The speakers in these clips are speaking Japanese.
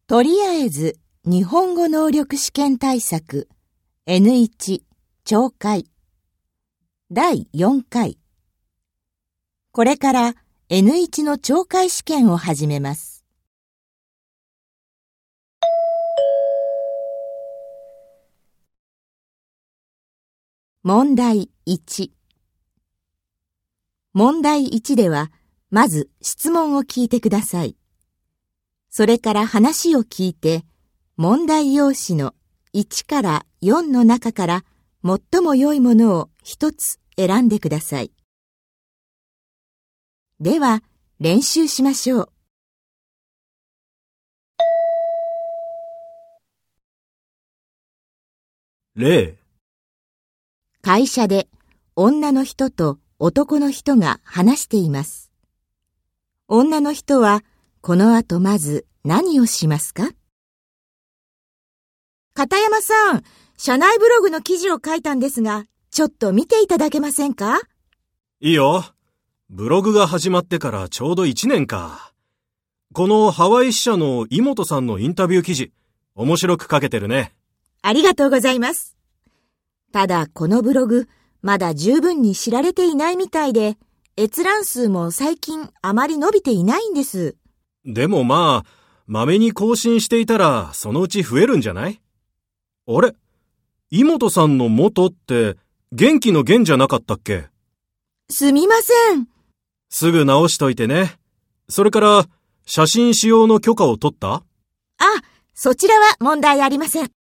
とりあえず日本語能力試験対策 N1 聴解第4回。これから N1 の聴解試験を始めます。問題1。問題1では、まず質問を聞いてください。それから話を聞いて、問題用紙の1から4の中から最も良いものを一つ選んでください。では、練習しましょう。 例。 会社で女の人と男の人が話しています。女の人はこの後まず何をしますか？片山さん、社内ブログの記事を書いたんですが、ちょっと見ていただけませんか？ いいよ。ブログが始まってからちょうど1年か。このハワイ支社の井本さんのインタビュー記事、面白く書けてるね。 ありがとうございます。ただこのブログ、まだ十分に知られていないみたいで、閲覧数も最近あまり伸びていないんです。 でもまあ、まめに更新していたらそのうち増えるんじゃない？あれ？井本さんの元って元気の元じゃなかったっけ？ すみません。 すぐ直しといてね。それから写真使用の許可を取った？ あ、そちらは問題ありません。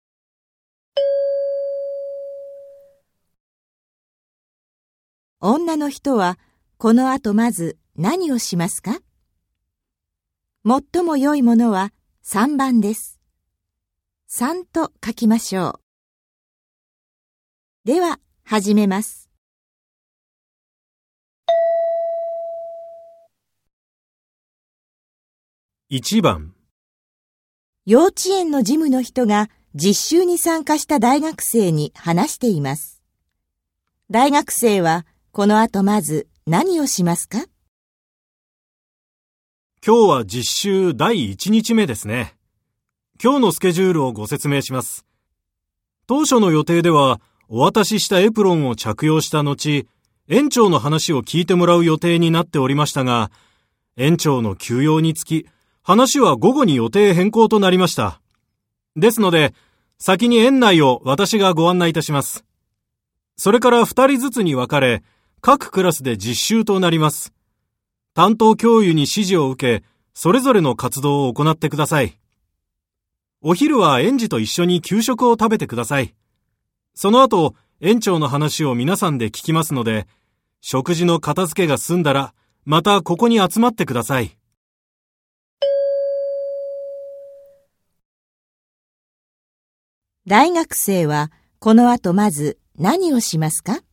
女の人はこの後まず何をしますか？最も良いものは3番です。3と書きましょう。では、始めます。 1番。 幼稚園の事務の人が実習に参加した大学生に話しています。大学生はこの後まず何をしますか？ 今日は実習第1日目ですね。今日のスケジュールをご説明します。当初の予定では、お渡ししたエプロンを着用した後、園長の話を聞いてもらう予定になっておりましたが、園長の休養につき、話は午後に予定変更となりました。ですので、先に園内を私がご案内いたします。それから2人ずつに分かれ、各クラスで実習となります。担当教諭に指示を受け、それぞれの活動を行ってください。お昼は園児と一緒に給食を食べてください。その後、園長の話を皆さんで聞きますので、食事の片付けが済んだら、またここに集まってください。 大学生はこの後まず何をしますか？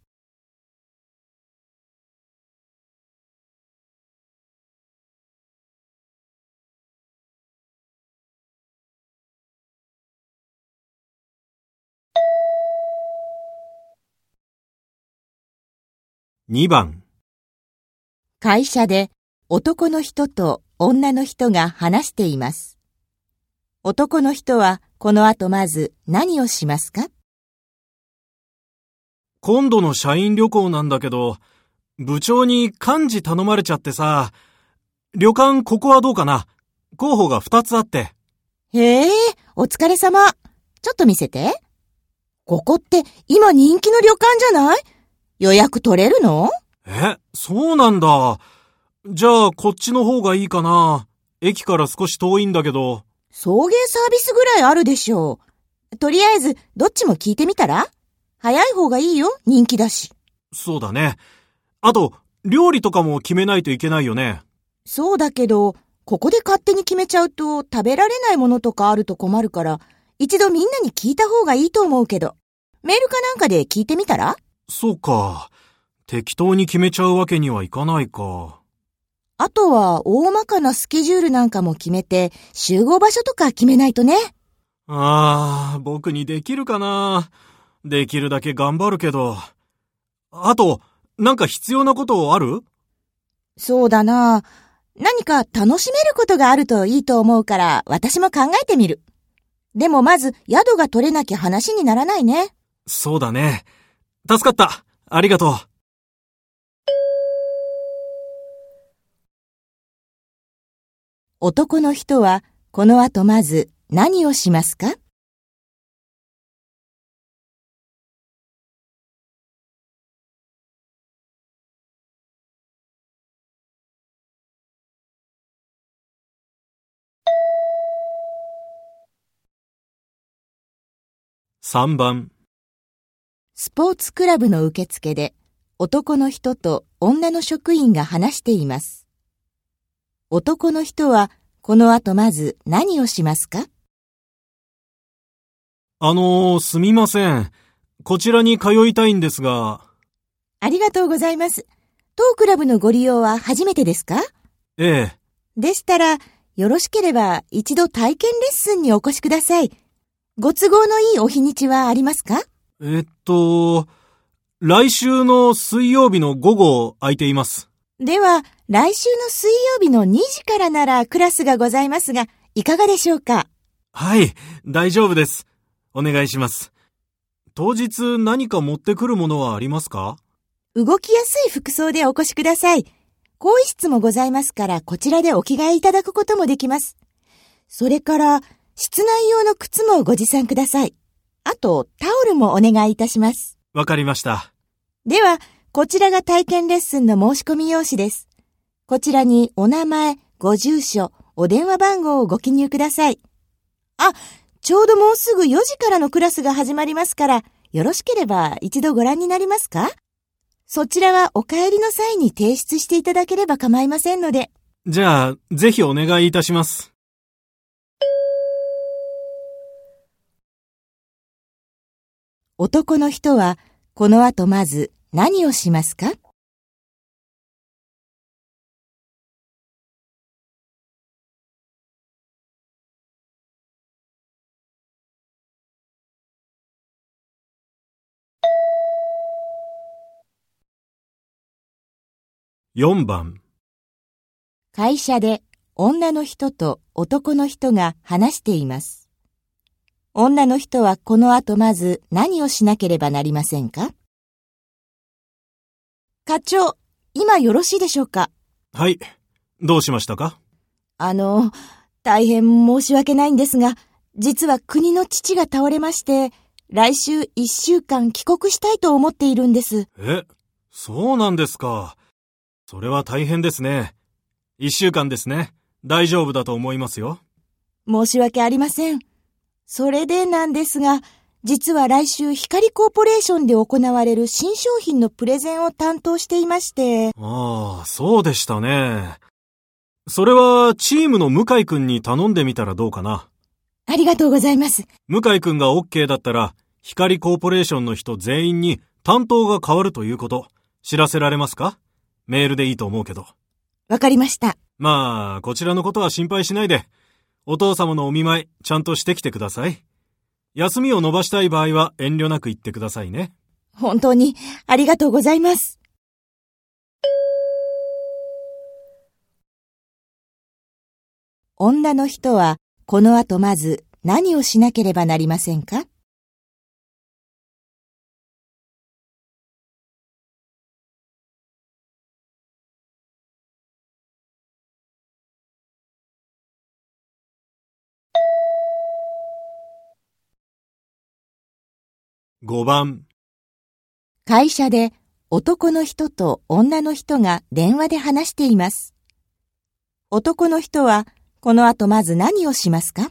2番。 会社で男の人と女の人が話しています。男の人はこの後まず何をしますか？ 今度の社員旅行なんだけど、部長に幹事頼まれちゃってさ、旅館ここはどうかな？候補が2つあって。 へえ、お疲れ様。ちょっと見せて。ここって今人気の旅館じゃない？予約取れるの？ そうなんだ。じゃあこっちの方がいいかな。駅から少し遠いんだけど。 送迎サービスぐらいあるでしょう。とりあえずどっちも聞いてみたら？早い方がいいよ、人気だし。 そうだね。あと、料理とかも決めないといけないよね。 そうだけど、ここで勝手に決めちゃうと食べられないものとかあると困るから、一度みんなに聞いた方がいいと思うけど、メールかなんかで聞いてみたら？ そうか。適当に決めちゃうわけにはいかないか。 あとは大まかなスケジュールなんかも決めて、集合場所とか決めないとね。 僕にできるかな。できるだけ頑張るけど。あと、なんか必要なことある？ そうだな。 何か楽しめることがあるといいと思うから私も考えてみる。でもまず宿が取れなきゃ話にならないね。 そうだね。助かった。ありがとう。 男の人はこの後まず何をしますか？ 3番。 スポーツクラブの受付で男の人と女の職員が話しています。男の人はこの後まず何をしますか？ すみません。こちらに通いたいんですが。 ありがとうございます。当クラブのご利用は初めてですか？ ええ。 でしたら、よろしければ一度体験レッスンにお越しください。ご都合のいいお日にちはありますか？ 来週の水曜日の午後空いています。 では、来週の水曜日の2時からならクラスがございますが、いかがでしょうか？ はい、大丈夫です。お願いします。当日何か持ってくるものはありますか？ 動きやすい服装でお越しください。更衣室もございますから、こちらでお着替えいただくこともできます。それから、室内用の靴もご持参ください。あと、タオルもお願いいたします。 わかりました。 では、こちらが体験レッスンの申し込み用紙です。こちらにお名前、ご住所、お電話番号をご記入ください。あ、ちょうどもうすぐ4時からのクラスが始まりますから、よろしければ一度ご覧になりますか？そちらはお帰りの際に提出していただければ構いませんので。 じゃあ、ぜひお願いいたします。 男の人はこの後まず何をしますか？ 4番。 会社で女の人と男の人が話しています。女の人はこの後まず何をしなければなりませんか？課長、今よろしいでしょうか？ はい。どうしましたか？ 大変申し訳ないんですが、実は国の父が倒れまして、来週1週間帰国したいと思っているんです。 そうなんですか。それは大変ですね。1週間ですね。大丈夫だと思いますよ。 申し訳ありません。それでなんですが、実は来週光コーポレーションで行われる新商品のプレゼンを担当していまして。 ああ、そうでしたね。それはチームの向井くんに頼んでみたらどうかな。 ありがとうございます。 向井くんが OK だったら、光コーポレーションの人全員に担当が変わるということ、知らせられますか？メールでいいと思うけど。 わかりました。 まあ、こちらのことは心配しないで、お父様のお見舞い、ちゃんとしてきてください。休みを延ばしたい場合は遠慮なく言ってくださいね。 本当にありがとうございます。女の人はこの後まず何をしなければなりませんか？ 5番。 会社で男の人と女の人が電話で話しています。男の人はこの後まず何をしますか？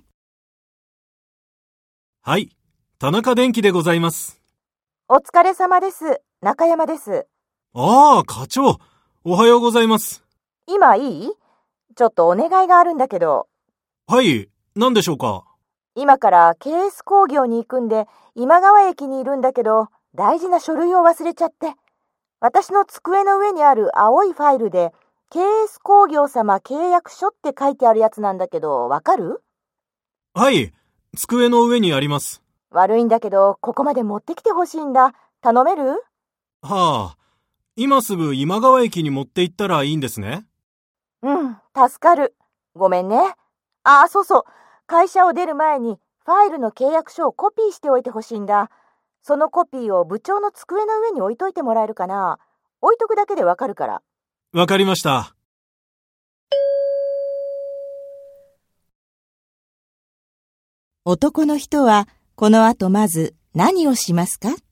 はい、田中電機でございます。 お疲れ様です。中山です。 ああ、課長、おはようございます。 今いい？ちょっとお願いがあるんだけど。 はい、何でしょうか？ 今から KS 工業に行くんで、今川駅にいるんだけど、大事な書類を忘れちゃって。私の机の上にある青いファイルで、KS 工業様契約書って書いてあるやつなんだけど、わかる？ はい、机の上にあります。 悪いんだけど、ここまで持ってきてほしいんだ。頼める？ はあ、今すぐ今川駅に持って行ったらいいんですね。 助かる。ごめんね。そうそう。会社を出る前にファイルの契約書をコピーしておいてほしいんだ。そのコピーを部長の机の上に置いといてもらえるかな。置いとくだけでわかるから。 わかりました。 男の人はこの後まず何をしますか？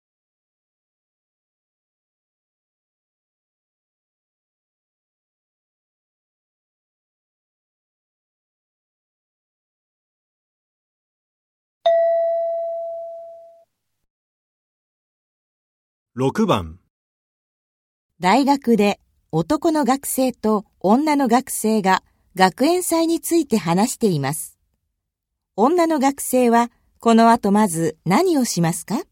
6番。 大学で男の学生と女の学生が学園祭について話しています。女の学生はこの後まず何をしますか？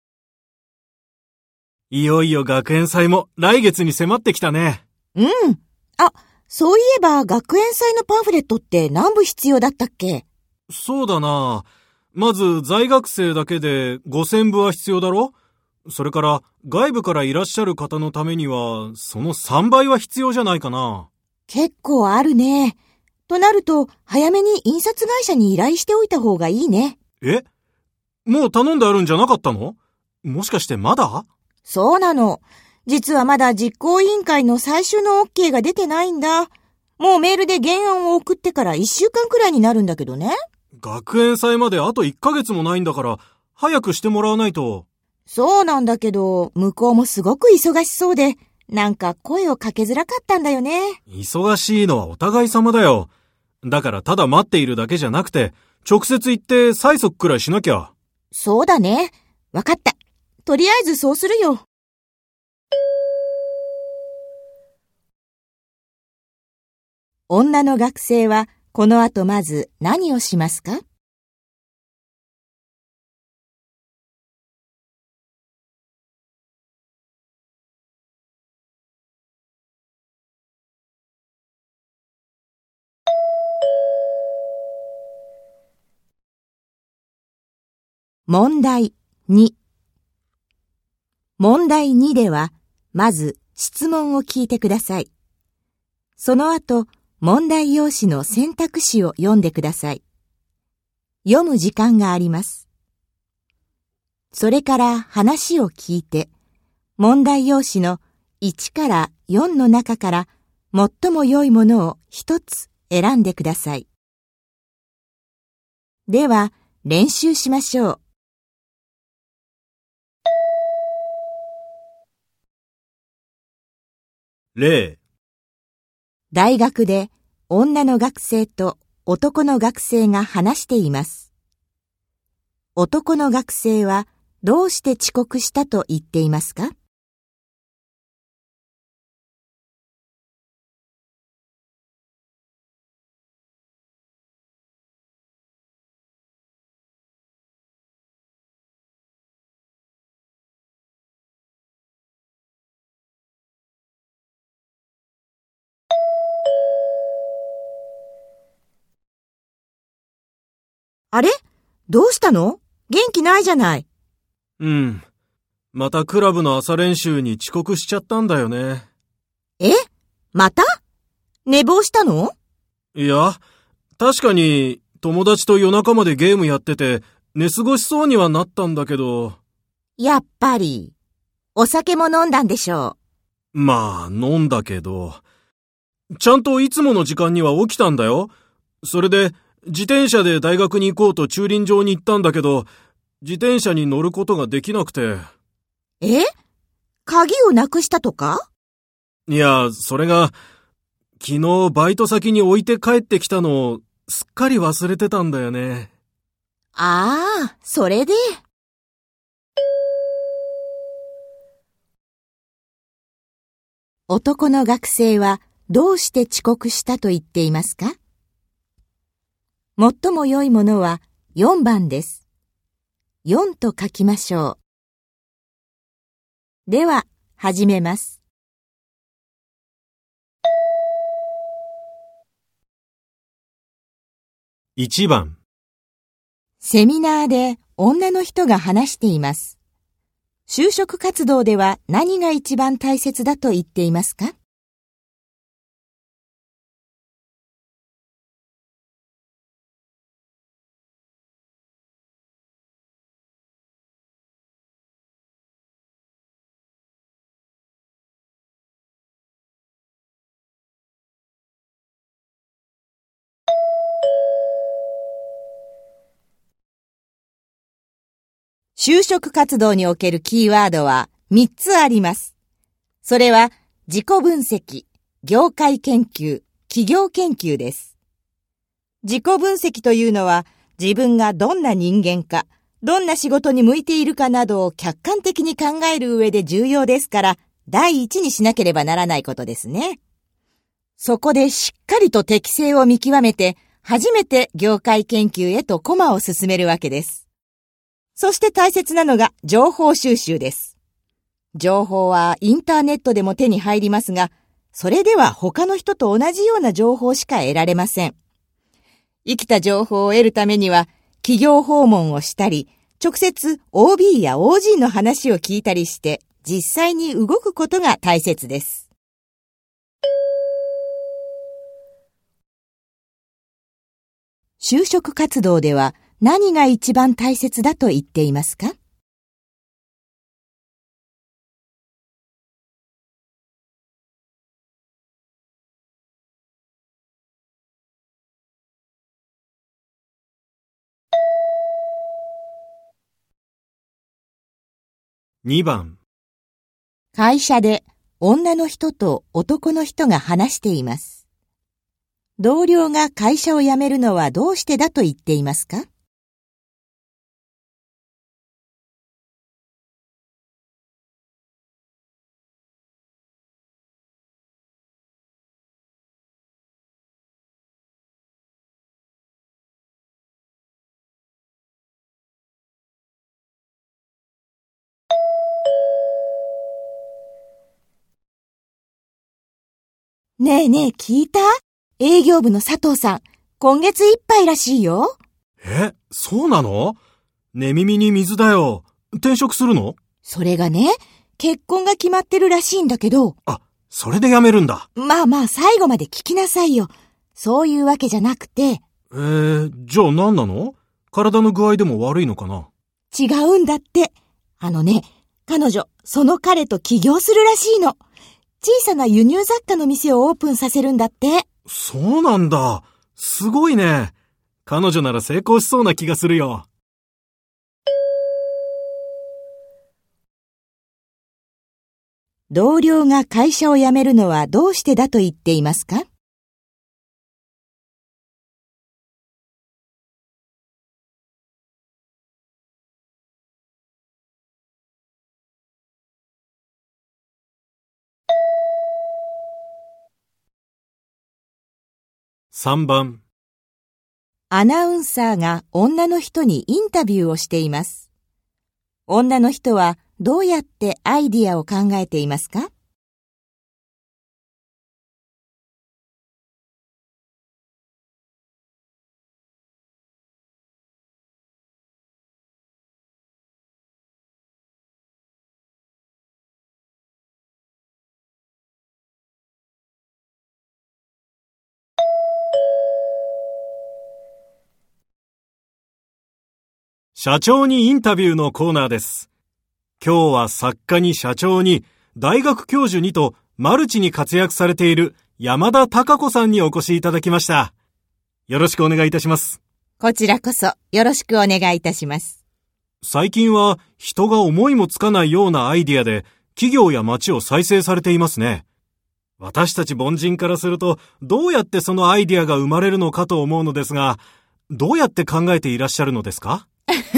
いよいよ学園祭も来月に迫ってきたね。 そういえば学園祭のパンフレットって何部必要だったっけ？ そうだな。まず在学生だけで5000部は必要だろ？それから外部からいらっしゃる方のためにはその3倍は必要じゃないかな。 結構あるね。となると早めに印刷会社に依頼しておいた方がいいね。 もう頼んであるんじゃなかったの？もしかしてまだ？ そうなの。実はまだ実行委員会の最終の OK が出てないんだ。もうメールで原案を送ってから1週間くらいになるんだけどね。 学園祭まであと1ヶ月もないんだから早くしてもらわないと。 そうなんだけど、向こうもすごく忙しそうで、なんか声をかけづらかったんだよね。 忙しいのはお互い様だよ。だからただ待っているだけじゃなくて、直接行って催促くらいしなきゃ。 そうだね。わかった。とりあえずそうするよ。女の学生はこの後まず何をしますか？問題2。問題2では、まず質問を聞いてください。その後、問題用紙の選択肢を読んでください。読む時間があります。それから話を聞いて、問題用紙の1から4の中から最も良いものを一つ選んでください。では、練習しましょう。 例。 大学で女の学生と男の学生が話しています。男の学生はどうして遅刻したと言っていますか？あれ？どうしたの？元気ないじゃない。 またクラブの朝練習に遅刻しちゃったんだよね。 また？寝坊したの？ いや、確かに友達と夜中までゲームやってて寝過ごしそうにはなったんだけど。 やっぱり。お酒も飲んだんでしょう。まあ、飲んだけど。ちゃんといつもの時間には起きたんだよ。それで、自転車で大学に行こうと駐輪場に行ったんだけど、自転車に乗ることができなくて。 鍵をなくしたとか？ いや、それが、昨日バイト先に置いて帰ってきたのをすっかり忘れてたんだよね。 それで。男の学生はどうして遅刻したと言っていますか？最も良いものは4番です。4と書きましょう。では、始めます。 1番。 セミナーで女の人が話しています。就職活動では何が一番大切だと言っていますか？ 就職活動におけるキーワードは3つあります。それは自己分析、業界研究、企業研究です。自己分析というのは自分がどんな人間か、どんな仕事に向いているかなどを客観的に考える上で重要ですから、第一にしなければならないことですね。そこでしっかりと適性を見極めて、初めて業界研究へと駒を進めるわけです。そして大切なのが情報収集です。情報はインターネットでも手に入りますが、それでは他の人と同じような情報しか得られません。生きた情報を得るためには、企業訪問をしたり、直接 OB や OG の話を聞いたりして、実際に動くことが大切です。就職活動では何が一番大切だと言っていますか？ 2番。 会社で女の人と男の人が話しています。同僚が会社を辞めるのはどうしてだと言っていますか？ねえねえ聞いた？営業部の佐藤さん、今月いっぱいらしいよ。 そうなの？寝耳に水だよ。転職するの？ それがね、結婚が決まってるらしいんだけど。 それで辞めるんだ。 まあ最後まで聞きなさいよ。そういうわけじゃなくて。 じゃあ何なの？体の具合でも悪いのかな？ 違うんだって。彼女、その彼と起業するらしいの。小さな輸入雑貨の店をオープンさせるんだって。 そうなんだ。すごいね。彼女なら成功しそうな気がするよ。 同僚が会社を辞めるのはどうしてだと言っていますか？ 3番。 アナウンサーが女の人にインタビューをしています。女の人はどうやってアイディアを考えていますか？ 社長にインタビューのコーナーです。今日は作家に社長に大学教授にとマルチに活躍されている山田孝子さんにお越しいただきました。よろしくお願いいたします。 こちらこそよろしくお願いいたします。 最近は人が思いもつかないようなアイディアで企業や街を再生されていますね。私たち凡人からするとどうやってそのアイディアが生まれるのかと思うのですが、どうやって考えていらっしゃるのですか？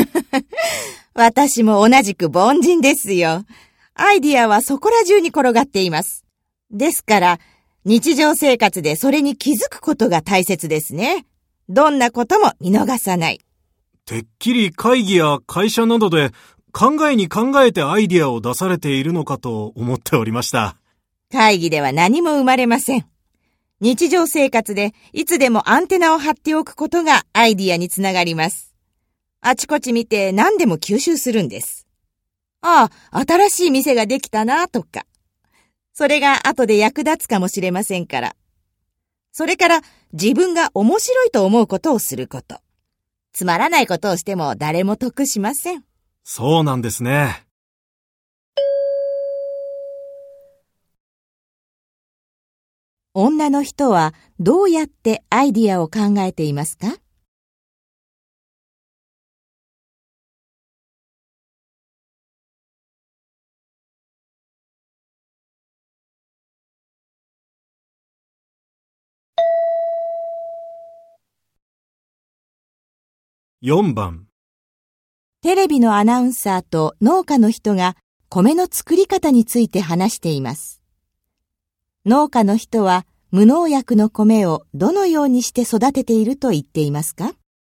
私も同じく凡人ですよ。アイディアはそこら中に転がっています。ですから、日常生活でそれに気づくことが大切ですね。どんなことも見逃さない。 てっきり会議や会社などで考えに考えてアイディアを出されているのかと思っておりました。 会議では何も生まれません。日常生活でいつでもアンテナを張っておくことがアイディアにつながります。あちこち見て何でも吸収するんです。新しい店ができたなとか。それが後で役立つかもしれませんから。それから自分が面白いと思うことをすること。つまらないことをしても誰も得しません。 そうなんですね。 女の人はどうやってアイディアを考えていますか？ 4番。 テレビのアナウンサーと農家の人が米の作り方について話しています。農家の人は無農薬の米をどのようにして育てていると言っていますか？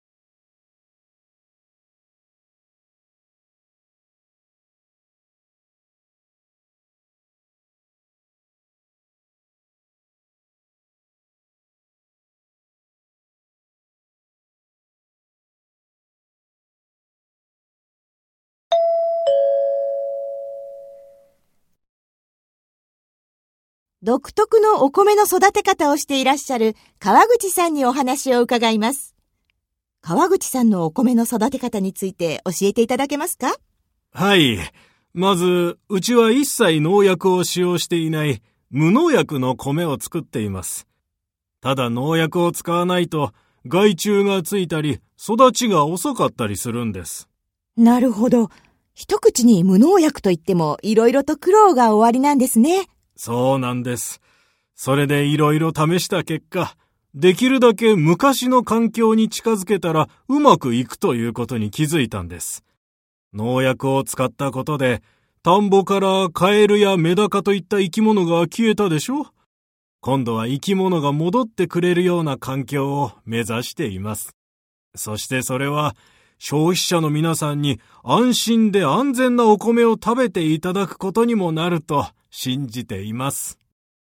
独特のお米の育て方をしていらっしゃる川口さんにお話を伺います。川口さんのお米の育て方について教えていただけますか？ はい。まず、うちは一切農薬を使用していない無農薬の米を作っています。ただ農薬を使わないと害虫がついたり育ちが遅かったりするんです。 なるほど。一口に無農薬といってもいろいろと苦労がおありなんですね。 そうなんです。それでいろいろ試した結果、できるだけ昔の環境に近づけたらうまくいくということに気づいたんです。農薬を使ったことで、田んぼからカエルやメダカといった生き物が消えたでしょ？今度は生き物が戻ってくれるような環境を目指しています。そしてそれは消費者の皆さんに安心で安全なお米を食べていただくことにもなると信じています。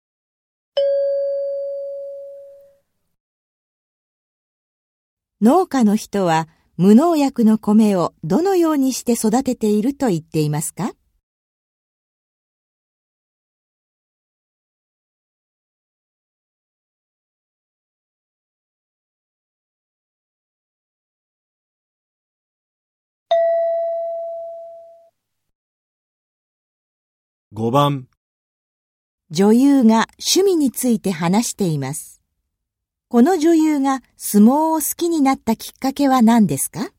農家の人は無農薬の米をどのようにして育てていると言っていますか？ 5番。 女優が趣味について話しています。この女優が相撲を好きになったきっかけは何ですか？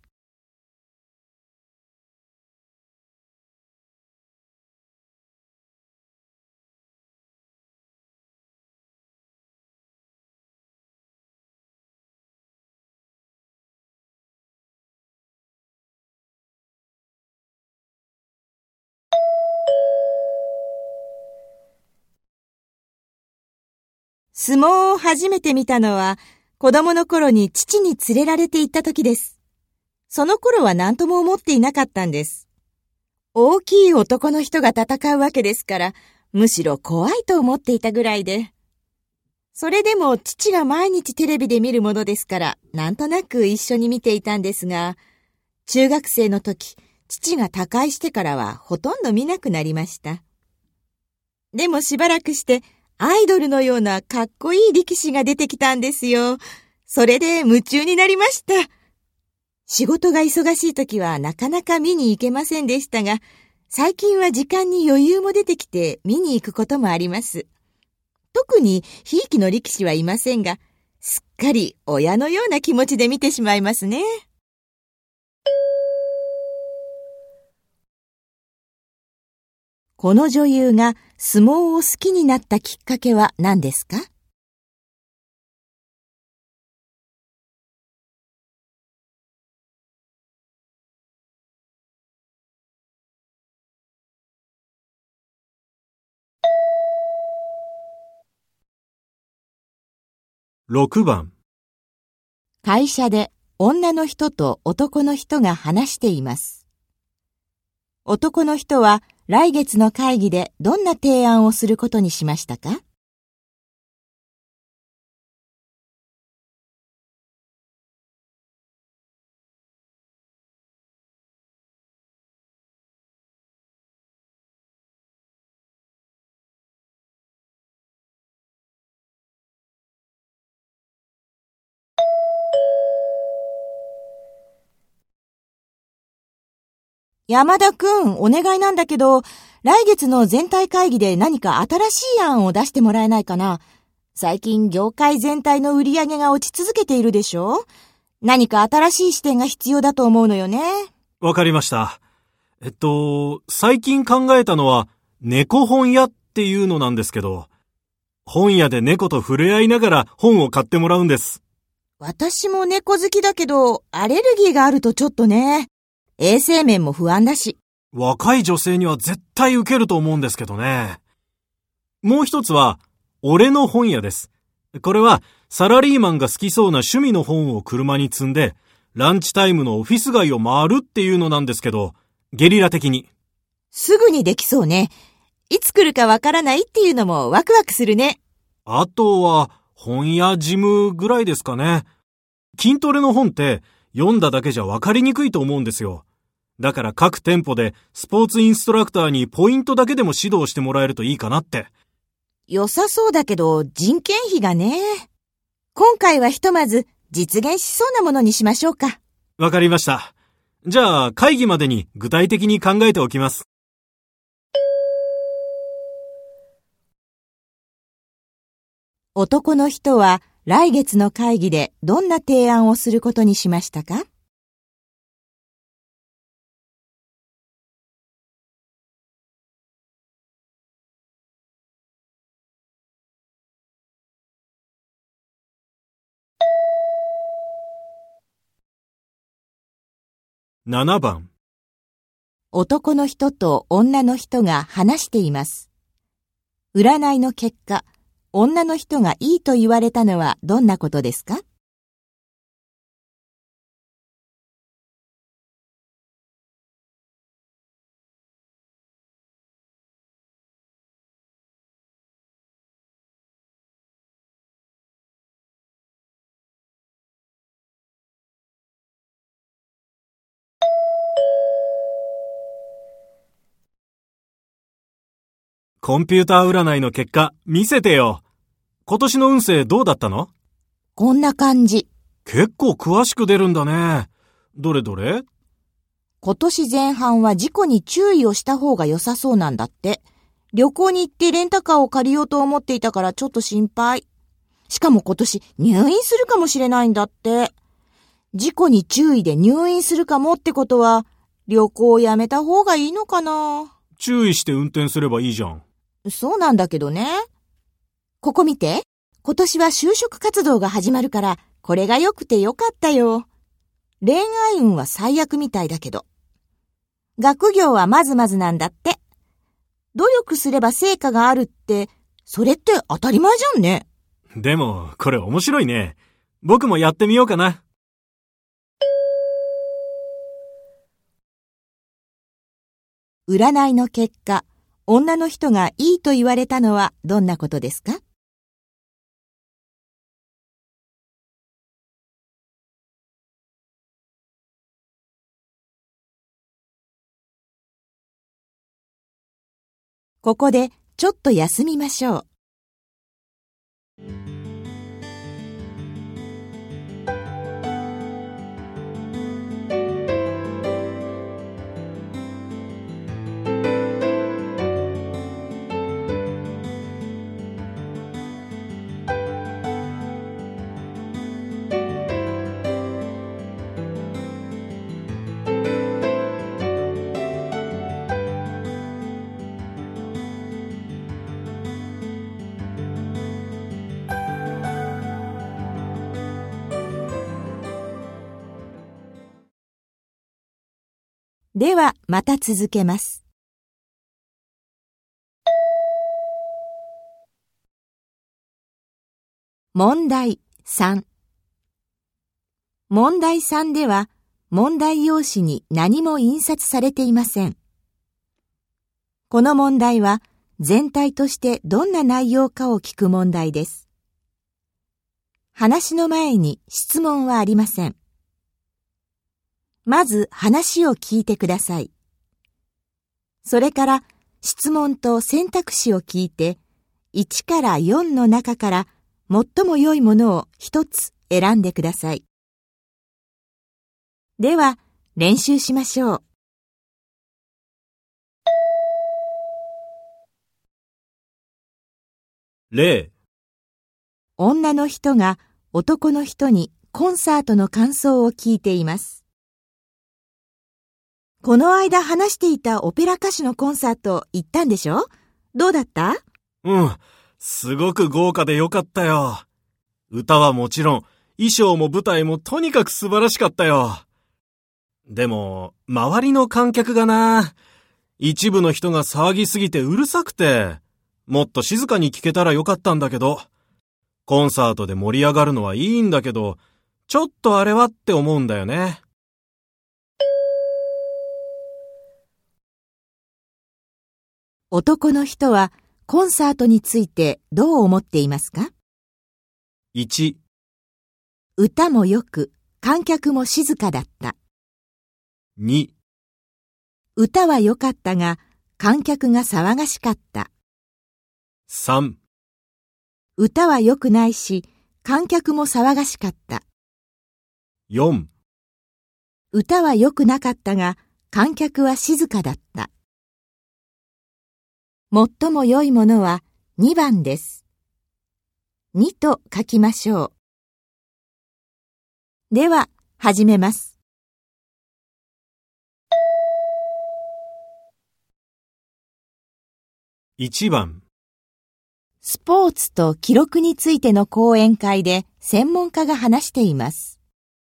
相撲を初めて見たのは子供の頃に父に連れられて行った時です。その頃は何とも思っていなかったんです。大きい男の人が戦うわけですから、むしろ怖いと思っていたぐらいで。それでも父が毎日テレビで見るものですから、なんとなく一緒に見ていたんですが、中学生の時、父が他界してからはほとんど見なくなりました。でもしばらくして、アイドルのようなかっこいい力士が出てきたんですよ。それで夢中になりました。仕事が忙しい時はなかなか見に行けませんでしたが、最近は時間に余裕も出てきて見に行くこともあります。特にひいきの力士はいませんが、すっかり親のような気持ちで見てしまいますね。この女優が相撲を好きになったきっかけは何ですか？ 6番。 会社で女の人と男の人が話しています。男の人は来月の会議でどんな提案をすることにしましたか？山田くん、お願いなんだけど、来月の全体会議で何か新しい案を出してもらえないかな。最近業界全体の売り上げが落ち続けているでしょ？何か新しい視点が必要だと思うのよね。 わかりました。最近考えたのは猫本屋っていうのなんですけど、本屋で猫と触れ合いながら本を買ってもらうんです。 私も猫好きだけど、アレルギーがあるとちょっとね。衛生面も不安だし。 若い女性には絶対受けると思うんですけどね。もう一つは、俺の本屋です。これは、サラリーマンが好きそうな趣味の本を車に積んで、ランチタイムのオフィス街を回るっていうのなんですけど、ゲリラ的に。 すぐにできそうね。いつ来るかわからないっていうのもワクワクするね。 あとは、本屋ジムぐらいですかね。筋トレの本って読んだだけじゃ分かりにくいと思うんですよ。だから各店舗でスポーツインストラクターにポイントだけでも指導してもらえるといいかなって。 良さそうだけど人件費がね。今回はひとまず実現しそうなものにしましょうか。 わかりました。じゃあ会議までに具体的に考えておきます。 男の人は来月の会議でどんな提案をすることにしましたか？ 7番。 男の人と女の人が話しています。占いの結果、女の人がいいと言われたのはどんなことですか？ コンピューター占いの結果、見せてよ。今年の運勢どうだったの？ こんな感じ。 結構詳しく出るんだね。どれどれ？ 今年前半は事故に注意をした方が良さそうなんだって。旅行に行ってレンタカーを借りようと思っていたからちょっと心配。しかも今年入院するかもしれないんだって。事故に注意で入院するかもってことは、旅行をやめた方がいいのかな？ 注意して運転すればいいじゃん。 そうなんだけどね。ここ見て。今年は就職活動が始まるから、これが良くて良かったよ。恋愛運は最悪みたいだけど。学業はまずまずなんだって。努力すれば成果があるって、それって当たり前じゃんね。 でも、これ面白いね。僕もやってみようかな。 占いの結果、女の人がいいと言われたのはどんなことですか？ここでちょっと休みましょう。では、また続けます。問題3。問題3では、問題用紙に何も印刷されていません。この問題は、全体としてどんな内容かを聞く問題です。話の前に質問はありません。まず話を聞いてください。それから質問と選択肢を聞いて、1から4の中から最も良いものを一つ選んでください。では、練習しましょう。 例。 女の人が男の人にコンサートの感想を聞いています。この間話していたオペラ歌手のコンサート行ったんでしょ？どうだった？ すごく豪華でよかったよ。歌はもちろん、 衣装も舞台もとにかく素晴らしかったよ。でも、周りの観客がな、一部の人が騒ぎすぎてうるさくて、もっと静かに聞けたらよかったんだけど、コンサートで盛り上がるのはいいんだけど、ちょっとあれはって思うんだよね。 男の人はコンサートについてどう思っていますか？ 1、 歌もよく、観客も静かだった。 2、 歌は良かったが、観客が騒がしかった。 3、 歌は良くないし、観客も騒がしかった。 4、 歌は良くなかったが、観客は静かだった。最も良いものは2番です。2と書きましょう。では、始めます。 1番。 スポーツと記録についての講演会で専門家が話しています。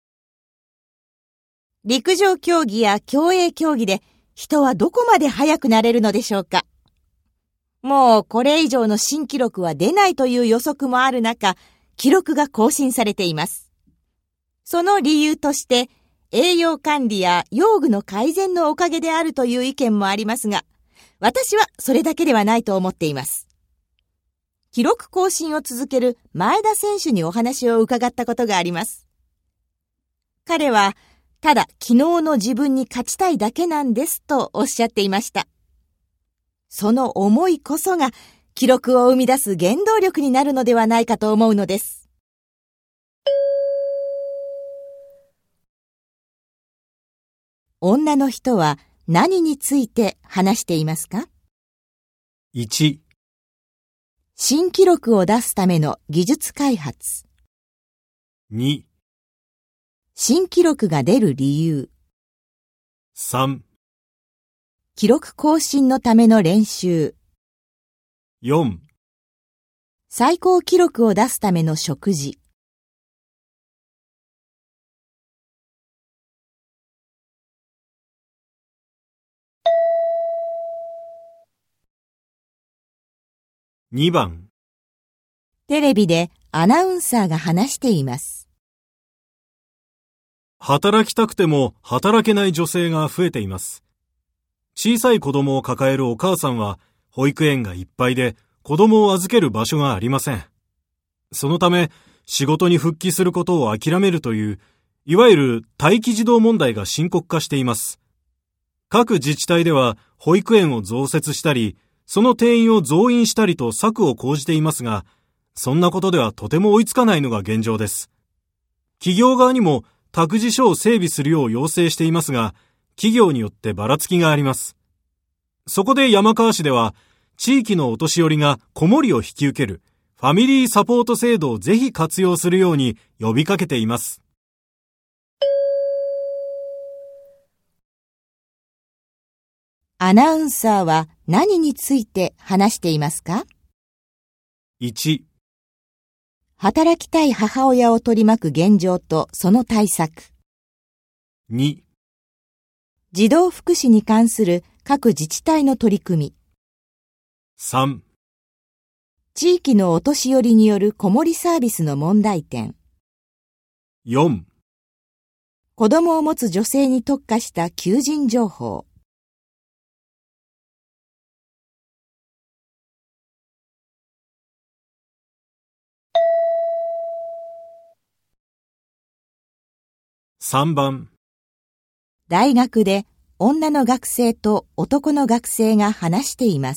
陸上競技や競泳競技で人はどこまで速くなれるのでしょうか。もうこれ以上の新記録は出ないという予測もある中、記録が更新されています。その理由として、栄養管理や用具の改善のおかげであるという意見もありますが、私はそれだけではないと思っています。記録更新を続ける前田選手にお話を伺ったことがあります。彼は、ただ昨日の自分に勝ちたいだけなんですとおっしゃっていました。その思いこそが記録を生み出す原動力になるのではないかと思うのです。女の人は何について話していますか？ 1、 新記録を出すための技術開発。 2、 新記録が出る理由。 3、 記録更新のための練習。 4、 最高記録を出すための食事。 2番。 テレビでアナウンサーが話しています。 働きたくても働けない女性が増えています。小さい子供を抱えるお母さんは保育園がいっぱいで子供を預ける場所がありません。そのため仕事に復帰することを諦めるといういわゆる待機児童問題が深刻化しています。各自治体では保育園を増設したりその定員を増員したりと策を講じていますが、そんなことではとても追いつかないのが現状です。企業側にも託児所を整備するよう要請していますが、企業によってばらつきがあります。そこで山川市では、地域のお年寄りが子守りを引き受けるファミリーサポート制度をぜひ活用するように呼びかけています。 アナウンサーは何について話していますか？ 1、 働きたい母親を取り巻く現状とその対策。 2、 児童福祉に関する各自治体の取り組み。 3、 地域のお年寄りによる子守サービスの問題点。 4、 子供を持つ女性に特化した求人情報。 3番。 大学で女の学生と男の学生が話しています。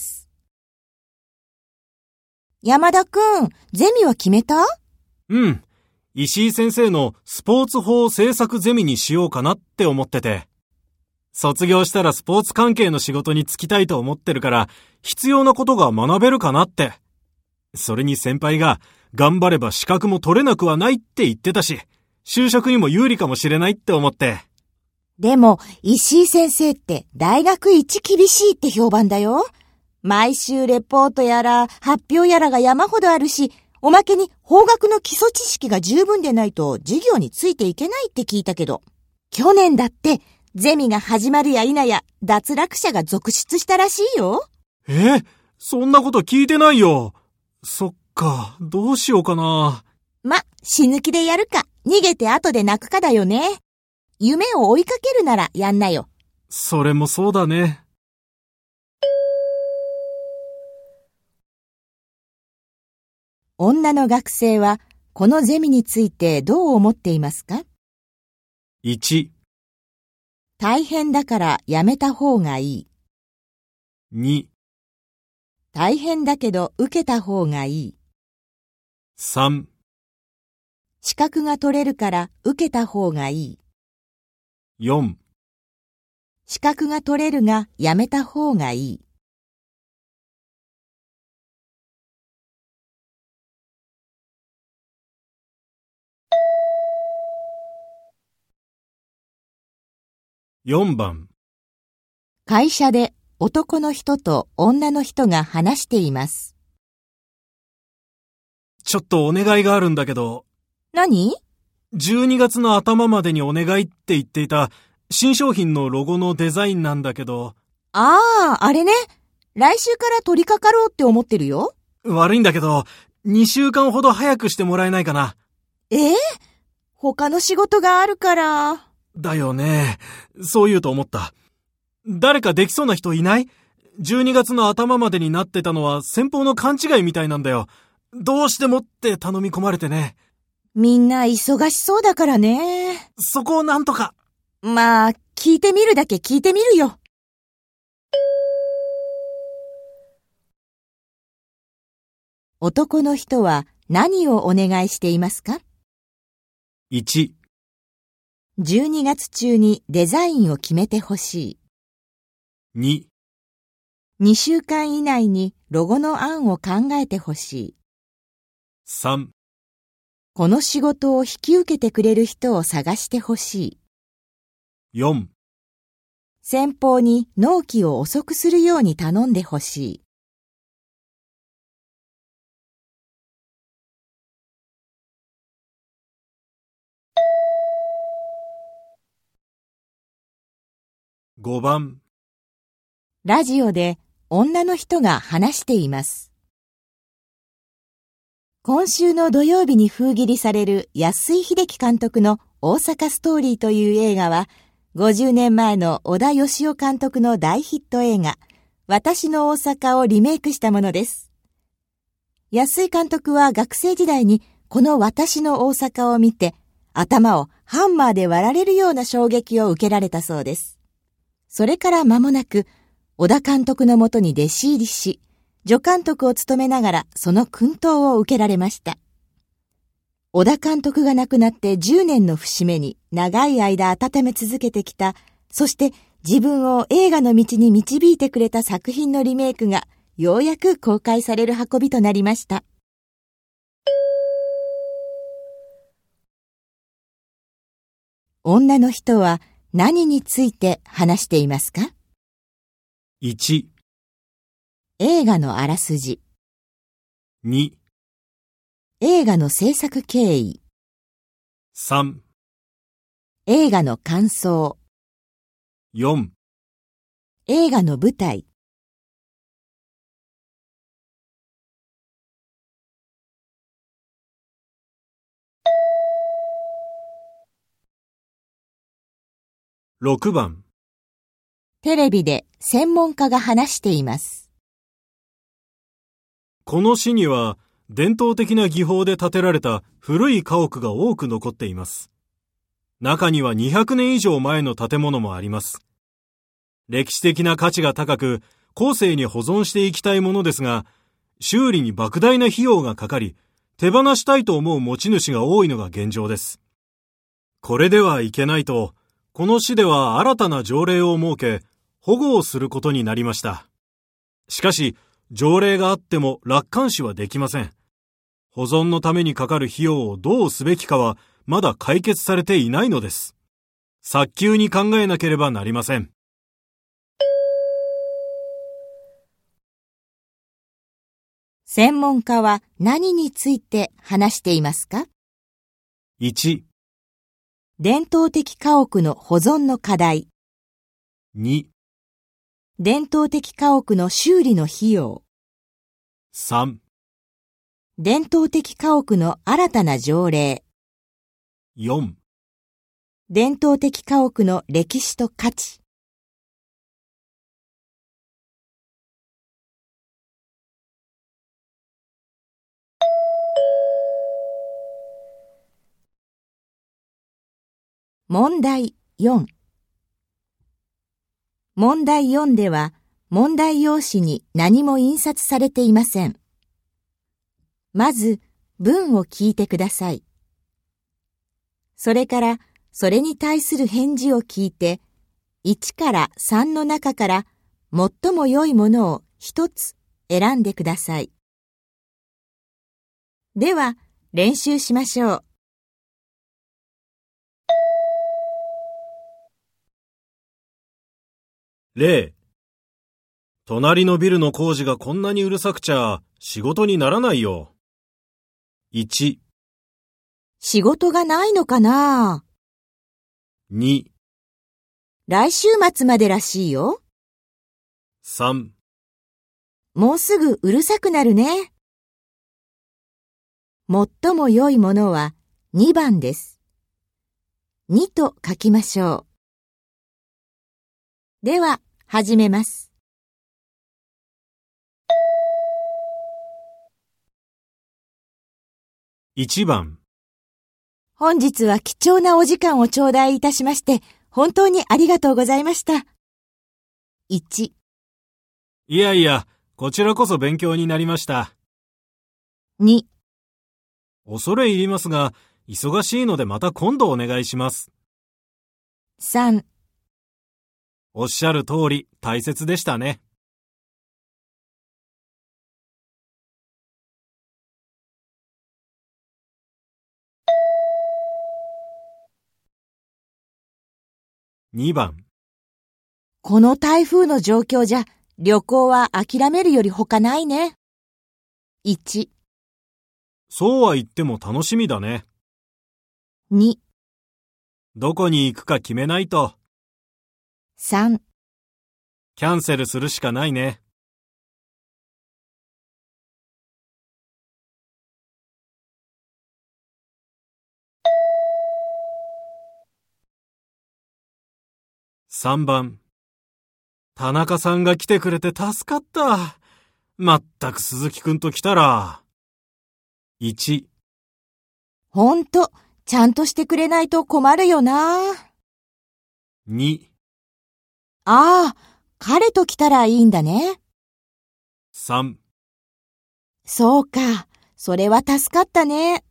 山田くん、ゼミは決めた？ うん。石井先生のスポーツ法政策ゼミにしようかなって思ってて。卒業したらスポーツ関係の仕事に就きたいと思ってるから、必要なことが学べるかなって。それに先輩が、頑張れば資格も取れなくはないって言ってたし、就職にも有利かもしれないって思って。 でも、石井先生って大学一厳しいって評判だよ。毎週レポートやら発表やらが山ほどあるし、 おまけに法学の基礎知識が十分でないと授業についていけないって聞いたけど、去年だってゼミが始まるや否や脱落者が続出したらしいよ。 そんなこと聞いてないよ。そっか、どうしようかな。 死ぬ気でやるか、逃げて後で泣くかだよね。夢を追いかけるならやんなよ。 それもそうだね。 女の学生はこのゼミについてどう思っていますか？ 1、 大変だからやめた方がいい。 2、 大変だけど受けた方がいい。 3、 資格が取れるから受けた方がいい。 4、 資格が取れるがやめた方がいい。 4番。 会社で男の人と女の人が話しています。 ちょっとお願いがあるんだけど。 何 ？12月の頭までにお願いって言っていた新商品のロゴのデザインなんだけど。 あれね。来週から取り掛かろうって思ってるよ。 悪いんだけど、2週間ほど早くしてもらえないかな。 他の仕事があるから。 だよね。そう言うと思った。誰かできそうな人いない？ 12 月の頭までになってたのは先方の勘違いみたいなんだよ。どうしてもって頼み込まれてね。 みんな忙しそうだからね。 そこをなんとか。 聞いてみるだけ聞いてみるよ。男の人は何をお願いしていますか？ 1、 12 月中にデザインを決めてほしい。 2、 2週間以内にロゴの案を考えてほしい。 3、 この仕事を引き受けてくれる人を探してほしい。 4、 先方に納期を遅くするように頼んでほしい。 5番。 ラジオで女の人が話しています。今週の土曜日に封切りされる安井秀樹監督の大阪ストーリーという映画は、50年前の小田芳雄監督の大ヒット映画、私の大阪をリメイクしたものです。安井監督は学生時代にこの私の大阪を見て、頭をハンマーで割られるような衝撃を受けられたそうです。それから間もなく、小田監督のもとに弟子入りし、助監督を務めながらその薫陶を受けられました。小田監督が亡くなって10年の節目に長い間温め続けてきた、そして自分を映画の道に導いてくれた作品のリメイクがようやく公開される運びとなりました。女の人は何について話していますか？ 1、 映画のあらすじ。 2、 映画の制作経緯。 3、 映画の感想。 4、 映画の舞台。 6番。 テレビで専門家が話しています。 この市には伝統的な技法で建てられた古い家屋が多く残っています。中には200年以上前の建物もあります。歴史的な価値が高く、後世に保存していきたいものですが、修理に莫大な費用がかかり、手放したいと思う持ち主が多いのが現状です。これではいけないと、この市では新たな条例を設け、保護をすることになりました。しかし、条例があっても楽観視はできません。保存のためにかかる費用をどうすべきかは、まだ解決されていないのです。早急に考えなければなりません。 専門家は何について話していますか？ 1、 伝統的家屋の保存の課題。 2、 伝統的家屋の修理の費用。 3、 伝統的家屋の新たな条例。 4、 伝統的家屋の歴史と価値。問題4。問題4では、問題用紙に何も印刷されていません。まず、文を聞いてください。それから、それに対する返事を聞いて、1から3の中から最も良いものを一つ選んでください。では、練習しましょう。 例、隣のビルの工事がこんなにうるさくちゃ仕事にならないよ。1、 仕事がないのかな？ 2、 来週末までらしいよ。 3、 もうすぐうるさくなるね。最も良いものは2番です。2と書きましょう。では、始めます。 1番、 本日は貴重なお時間を頂戴いたしまして、本当にありがとうございました。1、 いやいや、こちらこそ勉強になりました。 2、 恐れ入りますが、忙しいのでまた今度お願いします。 3、 おっしゃる通り大切でしたね。2番、 この台風の状況じゃ、旅行は諦めるより他ないね。1、 そうは言っても楽しみだね。 2、 どこに行くか決めないと。 3、 キャンセルするしかないね。3番、田中さんが来てくれて助かった。まったく鈴木くんと来たら。1、 ほんと、ちゃんとしてくれないと困るよな。 2、 ああ、彼と来たらいいんだね。 3、 そうか、それは助かったね。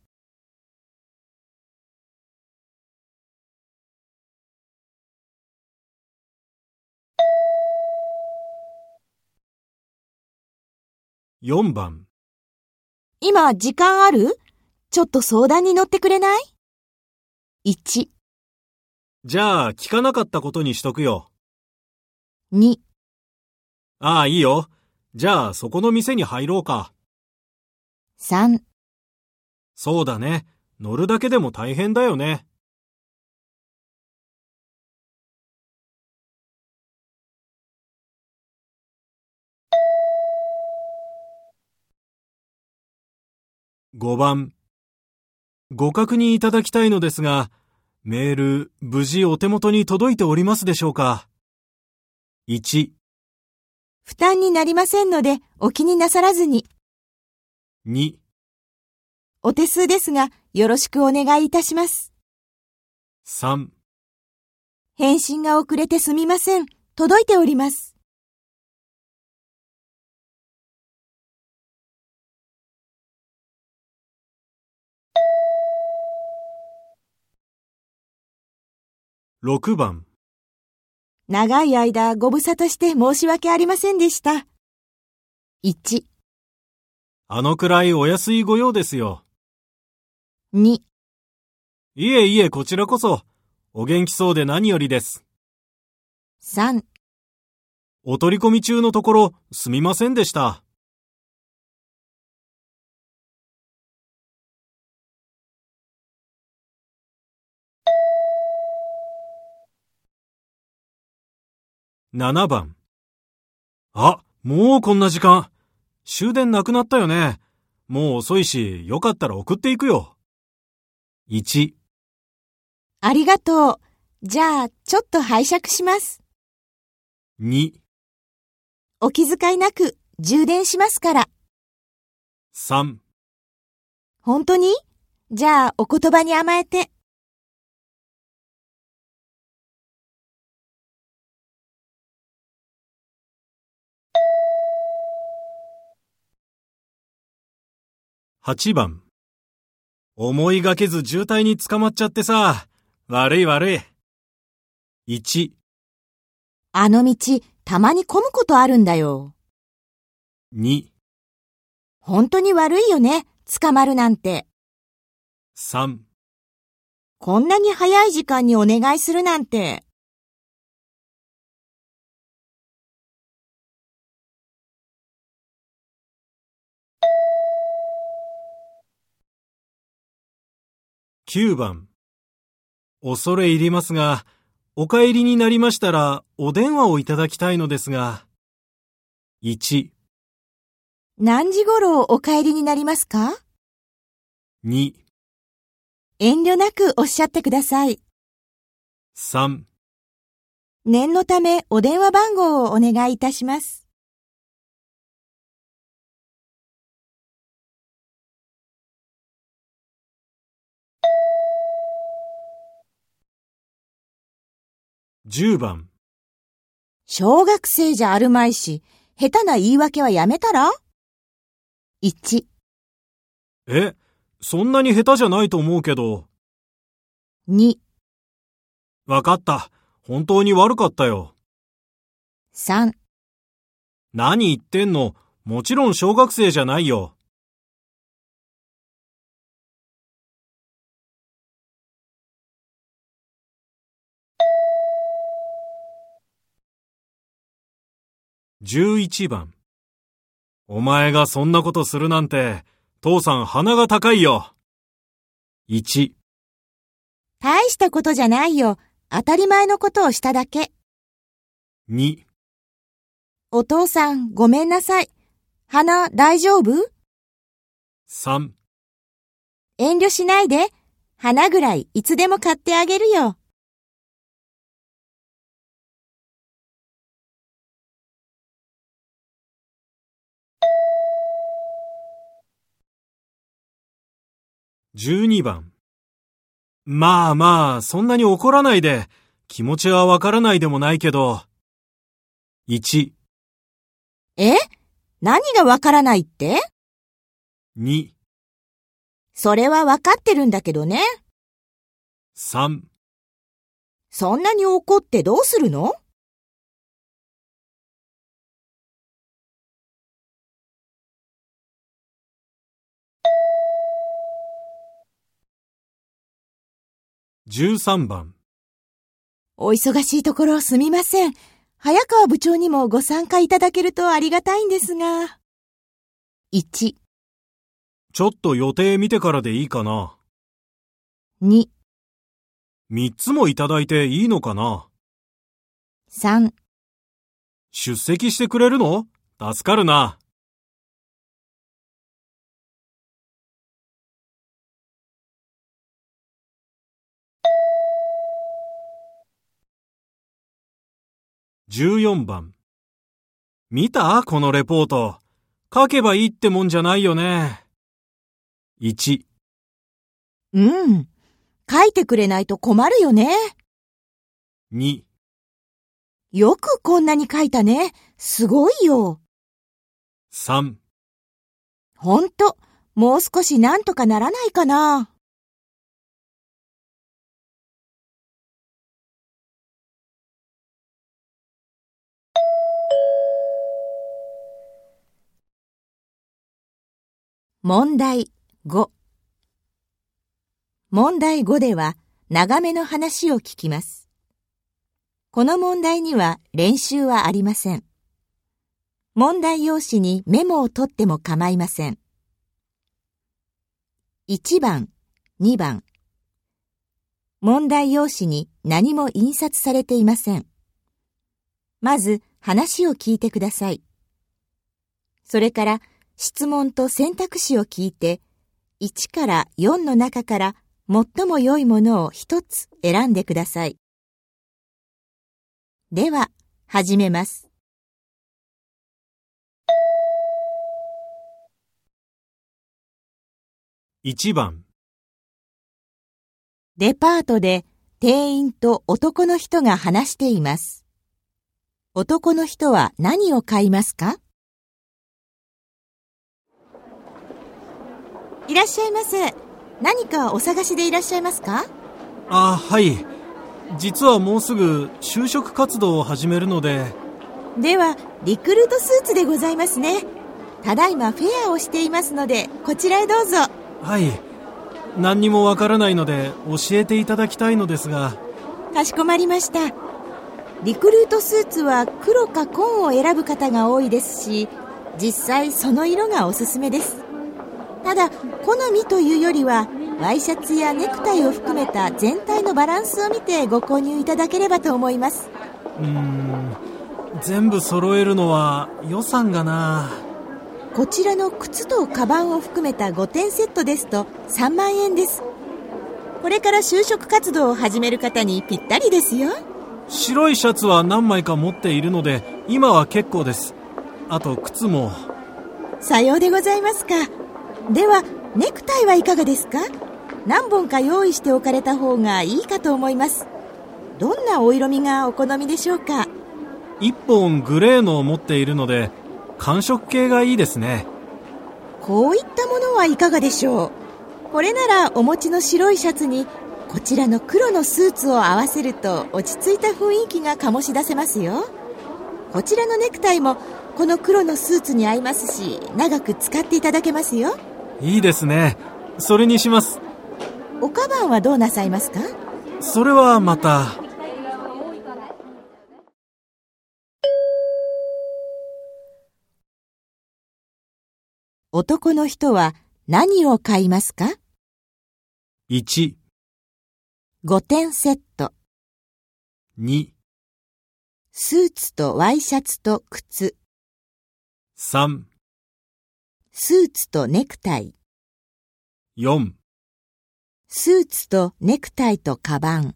4番、 今時間ある？ちょっと相談に乗ってくれない？ 1、 じゃあ聞かなかったことにしとくよ。 2、 ああ、いいよ。じゃあそこの店に入ろうか。 3、 そうだね。乗るだけでも大変だよね。5番、ご確認いただきたいのですが、メール、無事お手元に届いておりますでしょうか？ 1、 負担になりませんのでお気になさらずに。 2、 お手数ですがよろしくお願いいたします。 3、 返信が遅れてすみません。届いております。 6番、 長い間ご無沙汰して申し訳ありませんでした。1、 あのくらいお安いご用ですよ。 2、 いえいえ、こちらこそ。お元気そうで何よりです。 3、 お取り込み中のところ、すみませんでした。 7番。あ、もうこんな時間。終電なくなったよね。もう遅いし、よかったら送っていくよ。1、 ありがとう。じゃあ、ちょっと拝借します。 2、 お気遣いなく充電しますから。 3。 本当に？じゃあ、お言葉に甘えて。 8番。思いがけず渋滞に捕まっちゃってさ。悪い悪い。1、 あの道、たまに混むことあるんだよ。 2、 本当に悪いよね、捕まるなんて。 3。 こんなに早い時間にお願いするなんて。 9番。恐れ入りますが、お帰りになりましたらお電話をいただきたいのですが。1、 何時頃お帰りになりますか？ 2、 遠慮なくおっしゃってください。 3。 念のためお電話番号をお願いいたします。 10番。 小学生じゃあるまいし、下手な言い訳はやめたら？ 1、 え、そんなに下手じゃないと思うけど。 2、 わかった。本当に悪かったよ。 3。 何言ってんの？もちろん小学生じゃないよ。11番。お前がそんなことするなんて、父さん鼻が高いよ。1、 大したことじゃないよ。当たり前のことをしただけ。 2、 お父さん、ごめんなさい。鼻大丈夫？ 3。 遠慮しないで。花ぐらいいつでも買ってあげるよ。 12番。まあまあ、そんなに怒らないで。気持ちはわからないでもないけど。1、 え？何がわからないって？ 2、 それはわかってるんだけどね。 3。 そんなに怒ってどうするの？ 13番。 お忙しいところすみません。早川部長にもご参加いただけるとありがたいんですが。1、 ちょっと予定見てからでいいかな。 2、 3つもいただいていいのかな。 3。 出席してくれるの？助かるな。14番。見た？このレポート。書けばいいってもんじゃないよね。1、 うん。書いてくれないと困るよね。 2、 よくこんなに書いたね。すごいよ。 3。 ほんと、もう少しなんとかならないかな。問題5。問題5では長めの話を聞きます。この問題には練習はありません。問題用紙にメモを取っても構いません。1番、2番。問題用紙に何も印刷されていません。 まず話を聞いてください。それから質問と選択肢を聞いて、1から4の中から最も良いものを一つ選んでください。では、始めます。 1番。 デパートで店員と男の人が話しています。男の人は何を買いますか？いらっしゃいませ。何かお探しでいらっしゃいますか？ はい。実はもうすぐ就職活動を始めるので。 では、リクルートスーツでございますね。ただいまフェアをしていますので、こちらへどうぞ。 はい。何にもわからないので教えていただきたいのですが。 かしこまりました。リクルートスーツは黒か紺を選ぶ方が多いですし、実際その色がおすすめです。ただ、好みというよりは、ワイシャツやネクタイを含めた全体のバランスを見てご購入いただければと思います。 全部揃えるのは予算がな。 こちらの靴とカバンを含めた5点セットですと3万円です。これから就職活動を始める方にぴったりですよ。 白いシャツは何枚か持っているので今は結構です。あと靴も。 さようでございますか。ではネクタイはいかがですか？何本か用意しておかれた方がいいかと思います。どんなお色味がお好みでしょうか ？1本グレーのを持っているので寒色系がいいですね。 こういったものはいかがでしょう？これならお持ちの白いシャツにこちらの黒のスーツを合わせると落ち着いた雰囲気が醸し出せますよ。こちらのネクタイもこの黒のスーツに合いますし、長く使っていただけますよ。 いいですね。それにします。 おカバンはどうなさいますか？ それはまた。 男の人は何を買いますか？ 1、 5点セット。 2、 スーツとワイシャツと靴。 3、 スーツとネクタイ。 4、 スーツとネクタイとカバン。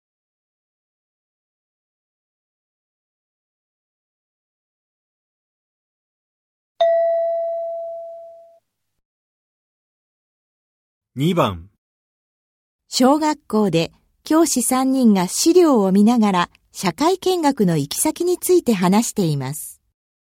2番。 小学校で教師3人が資料を見ながら社会見学の行き先について話しています。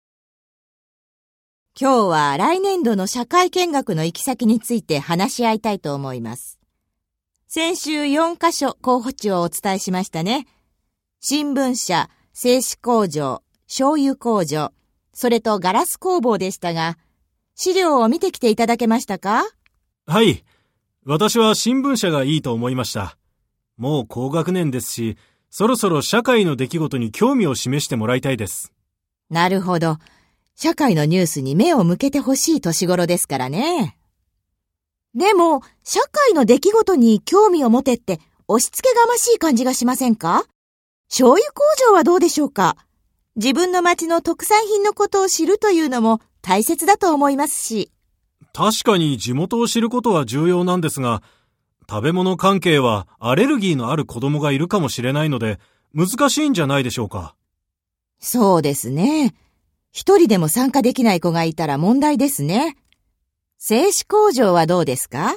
今日は来年度の社会見学の行き先について話し合いたいと思います。先週4カ所候補地をお伝えしましたね。新聞社、製紙工場、醤油工場、それとガラス工房でしたが、資料を見てきていただけましたか？ はい。私は新聞社がいいと思いました。もう高学年ですし、そろそろ社会の出来事に興味を示してもらいたいです。 なるほど。社会のニュースに目を向けてほしい年頃ですからね。でも、社会の出来事に興味を持てって押し付けがましい感じがしませんか？醤油工場はどうでしょうか？自分の町の特産品のことを知るというのも大切だと思いますし。 確かに地元を知ることは重要なんですが、食べ物関係はアレルギーのある子供がいるかもしれないので、難しいんじゃないでしょうか。 そうですね。一人でも参加できない子がいたら問題ですね。製紙工場はどうですか？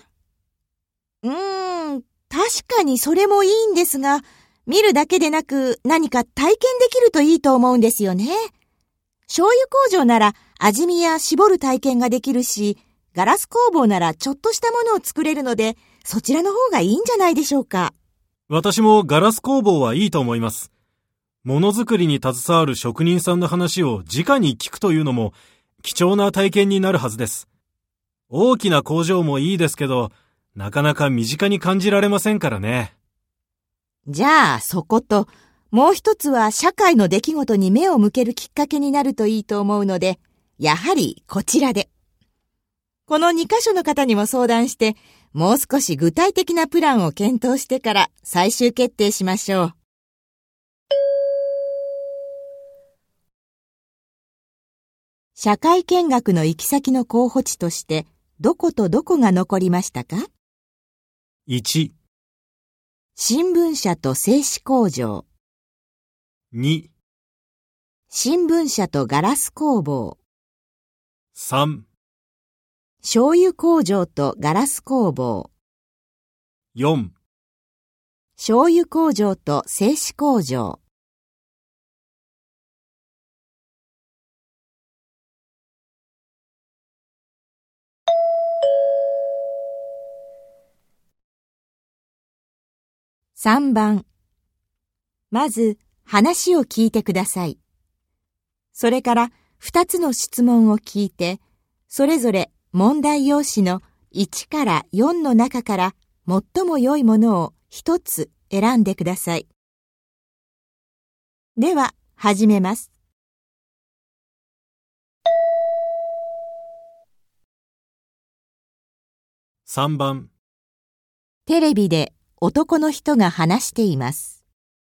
確かにそれもいいんですが、見るだけでなく何か体験できるといいと思うんですよね。醤油工場なら味見や絞る体験ができるし、ガラス工房ならちょっとしたものを作れるので、そちらの方がいいんじゃないでしょうか。 私もガラス工房はいいと思います。ものづくりに携わる職人さんの話を直に聞くというのも貴重な体験になるはずです。大きな工場もいいですけど、なかなか身近に感じられませんからね。 じゃあそこと、もう一つは社会の出来事に目を向けるきっかけになるといいと思うので、やはりこちらで。この2カ所の方にも相談して、もう少し具体的なプランを検討してから最終決定しましょう。 社会見学の行き先の候補地としてどことどこが残りましたか？ 1、 新聞社と製紙工場、 2、 新聞社とガラス工房、 3、 醤油工場とガラス工房、 4、 醤油工場と製紙工場。3番。まず話を聞いてください。それから2つの質問を聞いて、それぞれ問題用紙の1から4の中から最も良いものを1つ選んでください。では始めます。 3番。 テレビで男の人が話しています。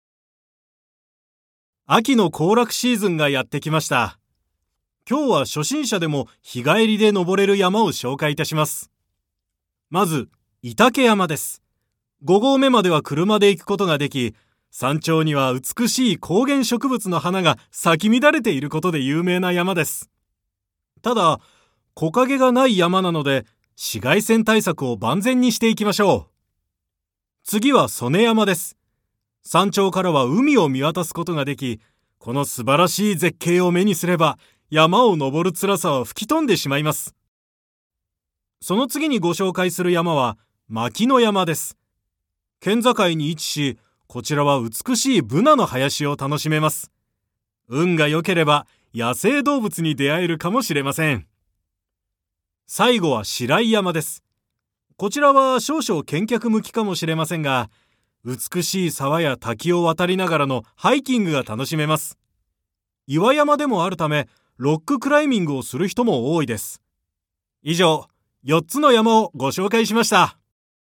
秋の行楽シーズンがやってきました。今日は初心者でも日帰りで登れる山を紹介いたします。まず、御嶽山です。5合目までは車で行くことができ、山頂には美しい高原植物の花が咲き乱れていることで有名な山です。ただ、木陰がない山なので、紫外線対策を万全にしていきましょう。次は曽根山です。山頂からは海を見渡すことができ、この素晴らしい絶景を目にすれば、山を登る辛さは吹き飛んでしまいます。その次にご紹介する山は、牧野山です。県境に位置し、こちらは美しいブナの林を楽しめます。運が良ければ、野生動物に出会えるかもしれません。最後は白井山です。こちらは少々見客向きかもしれませんが、美しい沢や滝を渡りながらのハイキングが楽しめます。岩山でもあるため、ロッククライミングをする人も多いです。以上、4つの山をご紹介しました。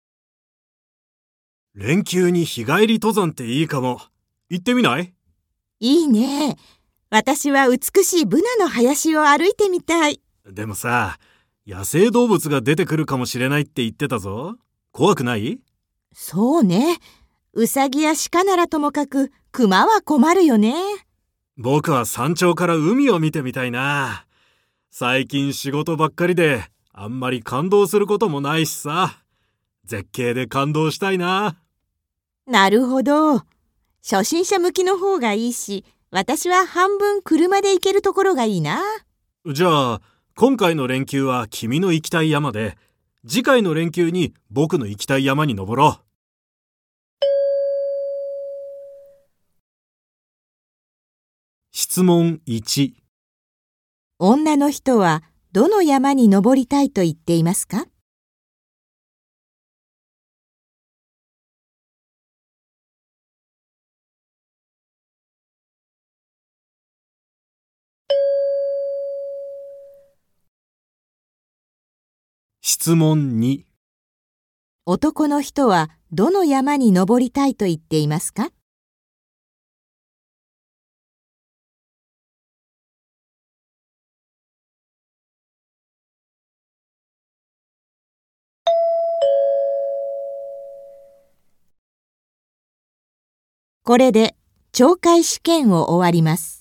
連休に日帰り登山っていいかも。行ってみない？ いいね。私は美しいブナの林を歩いてみたい。 でもさ、野生動物が出てくるかもしれないって言ってたぞ。怖くない？ そうね。ウサギやシカならともかく、クマは困るよね。 僕は山頂から海を見てみたいな。最近仕事ばっかりで、あんまり感動することもないしさ。絶景で感動したいな。 なるほど。初心者向きの方がいいし、私は半分車で行けるところがいいな。 じゃあ、今回の連休は君の行きたい山で、次回の連休に僕の行きたい山に登ろう。質問1。 女の人はどの山に登りたいと言っていますか？ 質問2。 男の人はどの山に登りたいと言っていますか？これで懲戒試験を終わります。